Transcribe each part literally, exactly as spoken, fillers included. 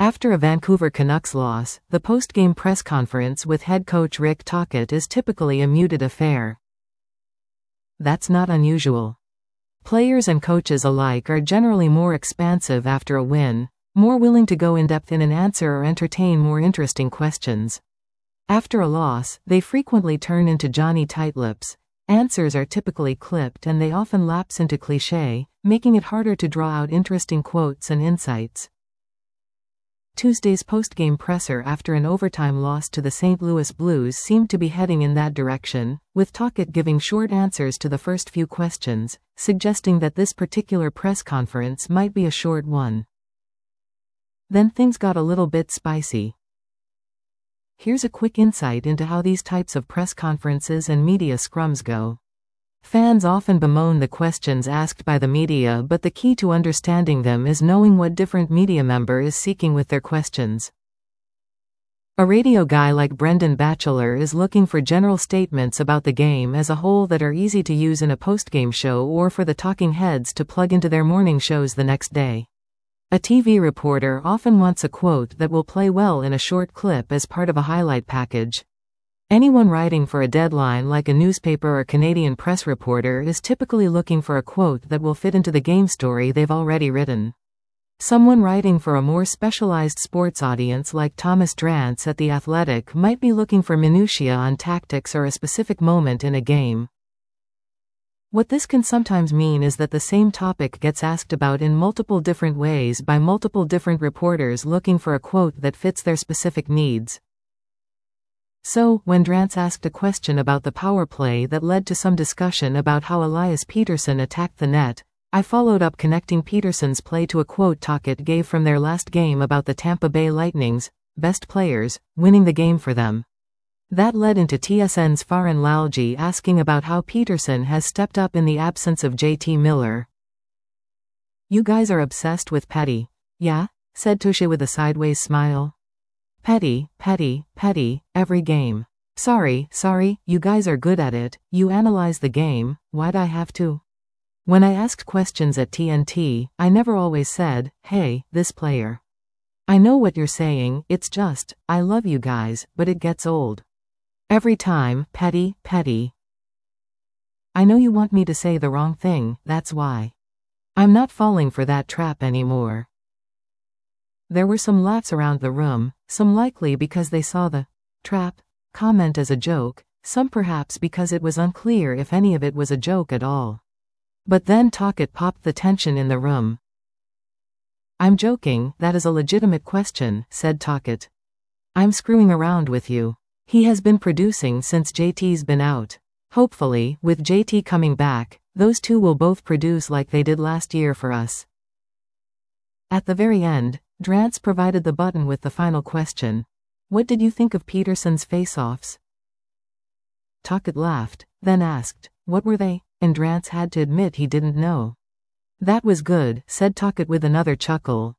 After a Vancouver Canucks loss, the post-game press conference with head coach Rick Tocchet is typically a muted affair. That's not unusual. Players and coaches alike are generally more expansive after a win, more willing to go in-depth in an answer or entertain more interesting questions. After a loss, they frequently turn into Johnny Tightlips. Answers are typically clipped and they often lapse into cliché, making it harder to draw out interesting quotes and insights. Tuesday's post-game presser after an overtime loss to the Saint Louis Blues seemed to be heading in that direction, with Tocchet giving short answers to the first few questions, suggesting that this particular press conference might be a short one. Then things got a little bit spicy. Here's a quick insight into how these types of press conferences and media scrums go. Fans often bemoan the questions asked by the media, but the key to understanding them is knowing what different media member is seeking with their questions. A radio guy like Brendan Batchelor is looking for general statements about the game as a whole that are easy to use in a post-game show or for the talking heads to plug into their morning shows the next day. A T V reporter often wants a quote that will play well in a short clip as part of a highlight package. Anyone writing for a deadline like a newspaper or Canadian press reporter is typically looking for a quote that will fit into the game story they've already written. Someone writing for a more specialized sports audience like Thomas Drance at The Athletic might be looking for minutiae on tactics or a specific moment in a game. What this can sometimes mean is that the same topic gets asked about in multiple different ways by multiple different reporters looking for a quote that fits their specific needs. So, when Drance asked a question about the power play that led to some discussion about how Elias Pettersson attacked the net, I followed up connecting Pettersson's play to a quote Tocchet gave from their last game about the Tampa Bay Lightning's best players winning the game for them. That led into T S N's Farhan Lalji asking about how Pettersson has stepped up in the absence of J T Miller. "You guys are obsessed with Petty, yeah?" said Touche with a sideways smile. "Petty, Petty, Petty, every game. Sorry, sorry, you guys are good at it, you analyze the game, why'd I have to?" When I asked questions at T N T, I never always said, "Hey, this player. I know what you're saying, it's just, I love you guys, but it gets old. Every time, Petty, Petty. I know you want me to say the wrong thing, that's why. I'm not falling for that trap anymore." There were some laughs around the room, some likely because they saw the trap comment as a joke, some perhaps because it was unclear if any of it was a joke at all. But then Tocchet popped the tension in the room. "I'm joking, that is a legitimate question," said Tocchet. "I'm screwing around with you. He has been producing since J T's been out. Hopefully, with J T coming back, those two will both produce like they did last year for us." At the very end, Drance provided the button with the final question. "What did you think of Pettersson's face-offs?" Tocchet laughed, then asked, "What were they?" and Drance had to admit he didn't know. "That was good," said Tocchet with another chuckle.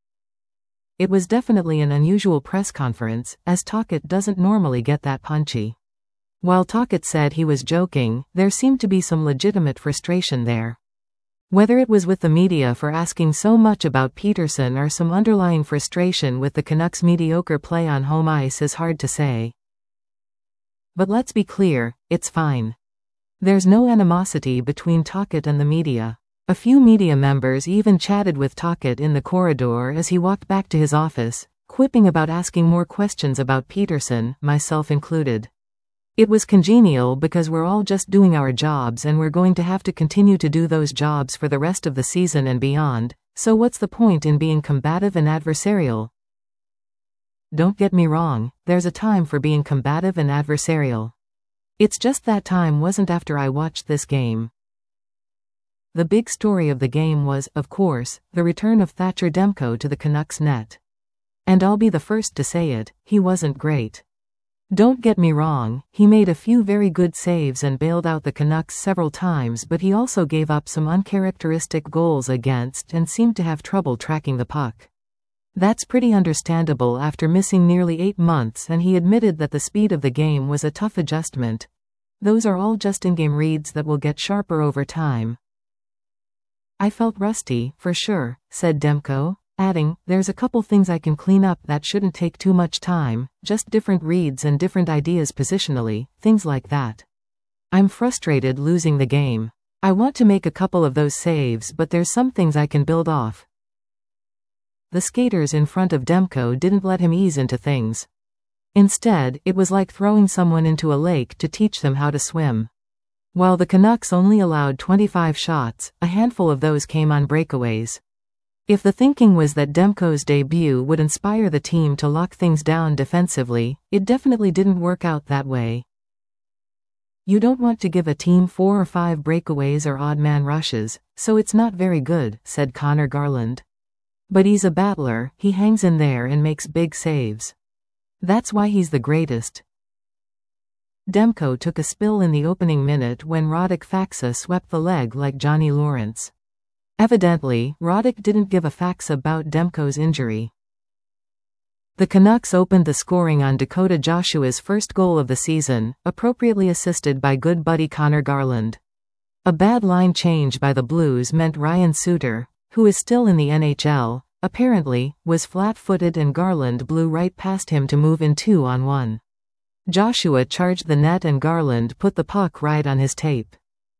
It was definitely an unusual press conference, as Tocchet doesn't normally get that punchy. While Tocchet said he was joking, there seemed to be some legitimate frustration there. Whether it was with the media for asking so much about Pettersson or some underlying frustration with the Canucks' mediocre play on home ice is hard to say. But let's be clear, it's fine. There's no animosity between Tocchet and the media. A few media members even chatted with Tocchet in the corridor as he walked back to his office, quipping about asking more questions about Pettersson, myself included. It was congenial because we're all just doing our jobs and we're going to have to continue to do those jobs for the rest of the season and beyond, so what's the point in being combative and adversarial? Don't get me wrong, there's a time for being combative and adversarial. It's just that time wasn't after I watched this game. The big story of the game was, of course, the return of Thatcher Demko to the Canucks net. And I'll be the first to say it, he wasn't great. Don't get me wrong, he made a few very good saves and bailed out the Canucks several times, but he also gave up some uncharacteristic goals against and seemed to have trouble tracking the puck. That's pretty understandable after missing nearly eight months, and he admitted that the speed of the game was a tough adjustment. Those are all just in-game reads that will get sharper over time. "I felt rusty, for sure," said Demko. adding, "There's a couple things I can clean up that shouldn't take too much time, just different reads and different ideas positionally, things like that. I'm frustrated losing the game. I want to make a couple of those saves, but there's some things I can build off." The skaters in front of Demko didn't let him ease into things. Instead, it was like throwing someone into a lake to teach them how to swim. While the Canucks only allowed twenty-five shots, a handful of those came on breakaways. If the thinking was that Demko's debut would inspire the team to lock things down defensively, it definitely didn't work out that way. You don't want to give a team four or five breakaways or odd man rushes, so it's not very good, said Connor Garland. But he's a battler, he hangs in there and makes big saves. That's why he's the greatest. Demko took a spill in the opening minute when Radek Faksa swept the leg like Johnny Lawrence. Evidently, Radek didn't give a fax about Demko's injury. The Canucks opened the scoring on Dakota Joshua's first goal of the season, appropriately assisted by good buddy Connor Garland. A bad line change by the Blues meant Ryan Suter, who is still in the N H L, apparently, was flat-footed and Garland blew right past him to move in two-on-one. Joshua charged the net and Garland put the puck right on his tape.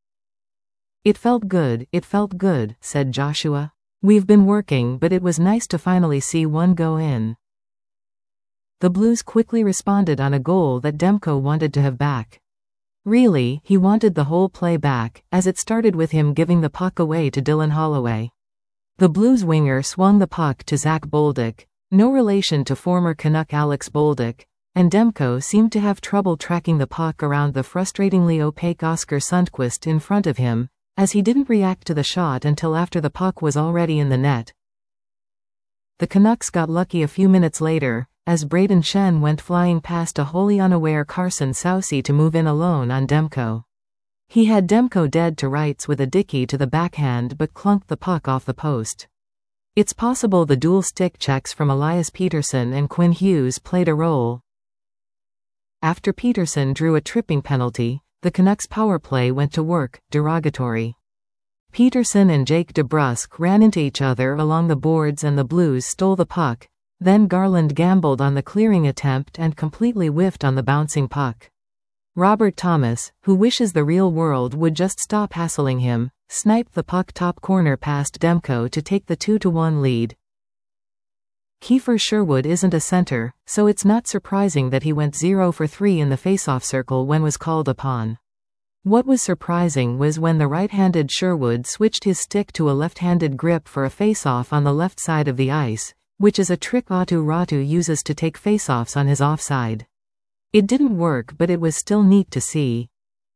"It felt good, it felt good," said Joshua. "We've been working, but it was nice to finally see one go in." The Blues quickly responded on a goal that Demko wanted to have back. Really, he wanted the whole play back, as it started with him giving the puck away to Dylan Holloway. The Blues winger swung the puck to Zach Bolduc, no relation to former Canuck Alex Bolduc, and Demko seemed to have trouble tracking the puck around the frustratingly opaque Oscar Sundqvist in front of him, as he didn't react to the shot until after the puck was already in the net. The Canucks got lucky a few minutes later, as Braden Shen went flying past a wholly unaware Carson Soucy to move in alone on Demko. He had Demko dead to rights with a dicky to the backhand but clunked the puck off the post. It's possible the dual stick checks from Elias Peterson and Quinn Hughes played a role. After Peterson drew a tripping penalty, the Canucks power play went to work, derogatory. Peterson and Jake DeBrusk ran into each other along the boards and the Blues stole the puck, then Garland gambled on the clearing attempt and completely whiffed on the bouncing puck. Robert Thomas, who wishes the real world would just stop hassling him, sniped the puck top corner past Demko to take the two to one lead. Kiefer Sherwood isn't a center, so it's not surprising that he went zero for three in the faceoff circle when was called upon. What was surprising was when the right-handed Sherwood switched his stick to a left-handed grip for a faceoff on the left side of the ice, which is a trick Aatu Räty uses to take faceoffs on his offside. It didn't work, but it was still neat to see.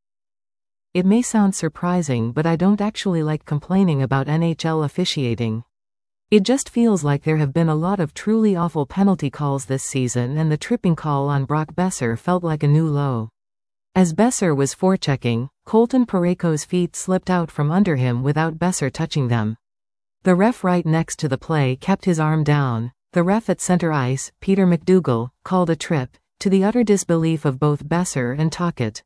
It may sound surprising, but I don't actually like complaining about N H L officiating. It just feels like there have been a lot of truly awful penalty calls this season, and the tripping call on Brock Boeser felt like a new low. As Boeser was forechecking, Colton Parayko's feet slipped out from under him without Boeser touching them. The ref right next to the play kept his arm down. The ref at center ice, Peter McDougall, called a trip, to the utter disbelief of both Boeser and Tocchet.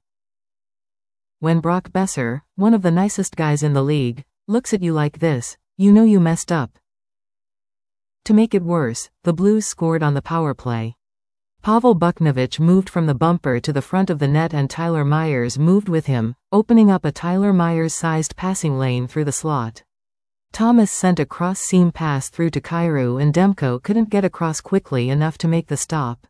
When Brock Boeser, one of the nicest guys in the league, looks at you like this, you know you messed up. To make it worse, the Blues scored on the power play. Pavel Buchnevich moved from the bumper to the front of the net and Tyler Myers moved with him, opening up a Tyler Myers-sized passing lane through the slot. Thomas sent a cross-seam pass through to Kyrou and Demko couldn't get across quickly enough to make the stop.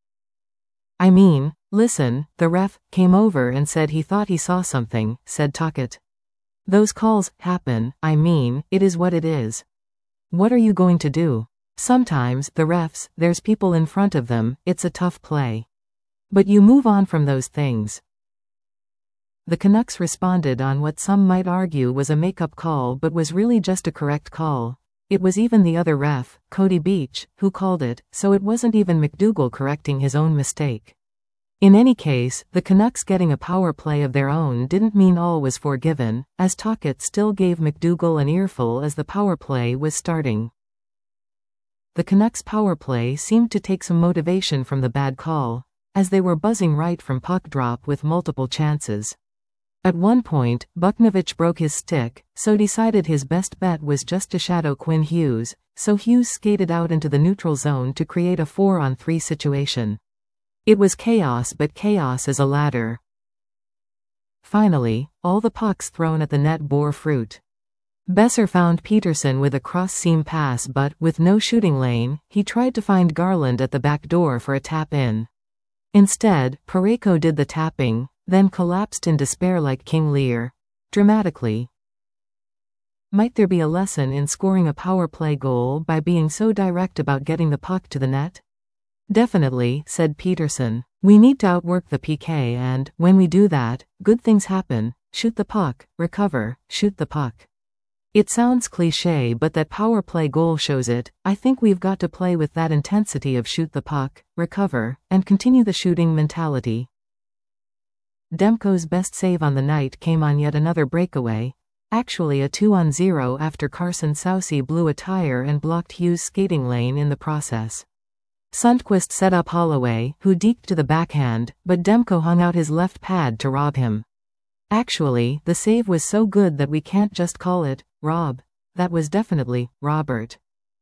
"I mean, listen, the ref came over and said he thought he saw something," said Tocchet. "Those calls happen, I mean, it is what it is. What are you going to do? Sometimes, the refs, there's people in front of them, it's a tough play. But you move on from those things." The Canucks responded on what some might argue was a make-up call but was really just a correct call. It was even the other ref, Cody Beach, who called it, so it wasn't even McDougall correcting his own mistake. In any case, the Canucks getting a power play of their own didn't mean all was forgiven, as Tocchet still gave McDougall an earful as the power play was starting. The Canucks power play seemed to take some motivation from the bad call, as they were buzzing right from puck drop with multiple chances. At one point, Buchnevich broke his stick, so decided his best bet was just to shadow Quinn Hughes, so Hughes skated out into the neutral zone to create a four on three situation. It was chaos, but chaos is a ladder. Finally, all the pucks thrown at the net bore fruit. Besser found Peterson with a cross-seam pass, but, with no shooting lane, he tried to find Garland at the back door for a tap-in. Instead, Parayko did the tapping, then collapsed in despair like King Lear. Dramatically. Might there be a lesson in scoring a power play goal by being so direct about getting the puck to the net? Definitely, said Peterson. We need to outwork the P K, and, when we do that, good things happen. Shoot the puck, recover, shoot the puck. It sounds cliché, but that power play goal shows it. I think we've got to play with that intensity of shoot the puck, recover, and continue the shooting mentality. Demko's best save on the night came on yet another breakaway. Actually a two on zero after Carson Soucy blew a tire and blocked Hughes' skating lane in the process. Sundqvist set up Holloway, who deked to the backhand, but Demko hung out his left pad to rob him. Actually, the save was so good that we can't just call it Rob. That was definitely Robert.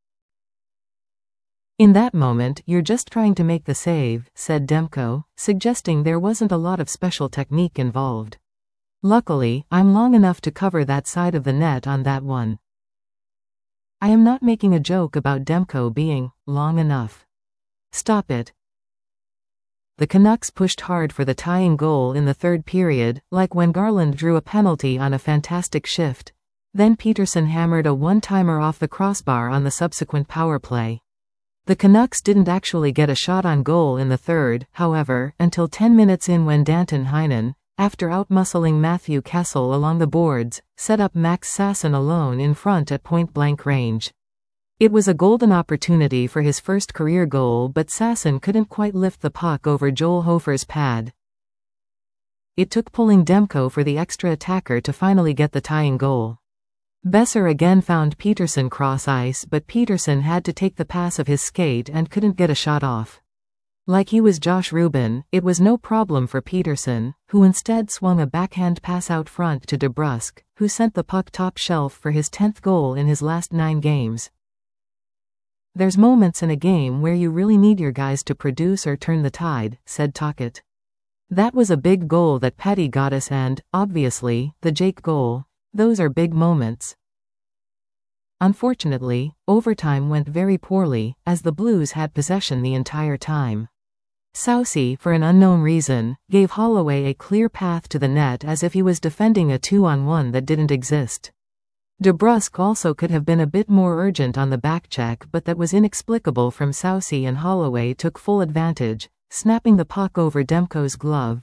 In that moment, you're just trying to make the save, said Demko, suggesting there wasn't a lot of special technique involved. Luckily, I'm long enough to cover that side of the net on that one. I am not making a joke about Demko being long enough. Stop it. The Canucks pushed hard for the tying goal in the third period, like when Garland drew a penalty on a fantastic shift. Then Peterson hammered a one-timer off the crossbar on the subsequent power play. The Canucks didn't actually get a shot on goal in the third, however, until ten minutes in when Danton Heinen, after outmuscling Matthew Kessel along the boards, set up Max Sasson alone in front at point-blank range. It was a golden opportunity for his first career goal, but Sasson couldn't quite lift the puck over Joel Hofer's pad. It took pulling Demko for the extra attacker to finally get the tying goal. Besser again found Peterson cross ice, but Peterson had to take the pass of his skate and couldn't get a shot off. Like he was Josh Rubin, it was no problem for Peterson, who instead swung a backhand pass out front to DeBrusk, who sent the puck top shelf for his tenth goal in his last nine games. There's moments in a game where you really need your guys to produce or turn the tide, said Tocchet. That was a big goal that Petty got us, and, obviously, the Jake goal. Those are big moments. Unfortunately, overtime went very poorly, as the Blues had possession the entire time. Soucy, for an unknown reason, gave Holloway a clear path to the net as if he was defending a two-on-one that didn't exist. DeBrusk also could have been a bit more urgent on the backcheck, but that was inexplicable from Soucy, and Holloway took full advantage, snapping the puck over Demko's glove.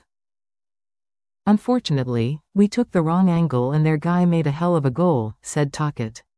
Unfortunately, we took the wrong angle and their guy made a hell of a goal, said Tocchet.